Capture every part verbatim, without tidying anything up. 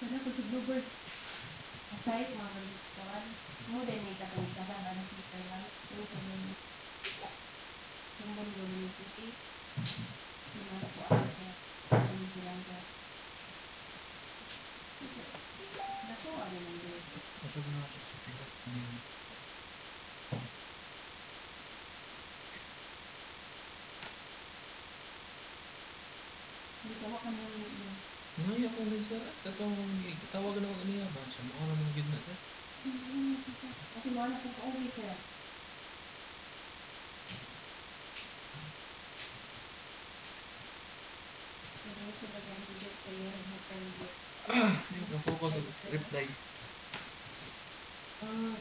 Ano ko si Bluebird? Aside, mga kalukuan. Mo din may katong kasang ano si Kailan. Pero sa mga sumbon ko ni City. Yung ano ko ano siya. Ano silang siya. Nato ano lang din. Masag na sa City Hall kanina. Hindi ka kami yung Ngayon akong din sir. Katong tawagan ako niya ba? Siya mo naman yun na sir. kasi mga na kung pauwi sir. Pero sila kaya hindi kayo nag-friendly. Ah, hindi ko focus sa reply. Ah,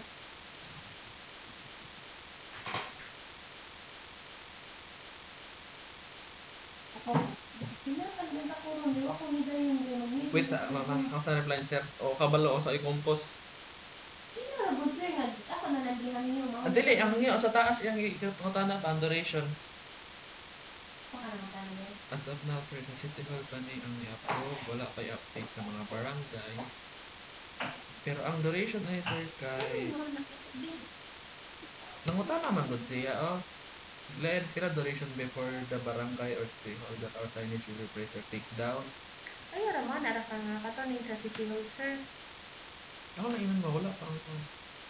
Ako, pinakan din ako ron. Di ako nida yung mag-meet. wait sa mama. Ako sa reply sir. O kabalo ako sa i-compose. Sino na good sir nga? Ako na nandihan niyo. Ah, Mga dili, ang nga sa taas yung ikatungtana pa ang duration. Pakalamutan na yun. As of now, sir, sa City Hall pa ni ang i-approve. Wala pa i-update sa mga barangays. Pero ang duration ay sir Ano kay naman nakasubin? nangutan naman gud siya oh. Led pila duration before the barangay or city hall that our signage will replace or take down. Ay, raman. Ara ka nga katoning sa City Hall sir. Ako na ingon ba wala pa ang kon.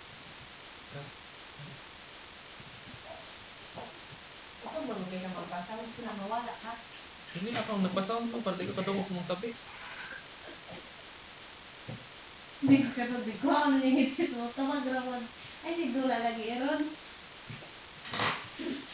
Ito ba kayo na magpasaw? Sila mawala ka. Dili ako nagpa-sound ko para di ko kadungog sa mong tabi. Hindi ka na di ko. Ano yung headset mo? Tamag raman. Ay, si Dula lagi eron.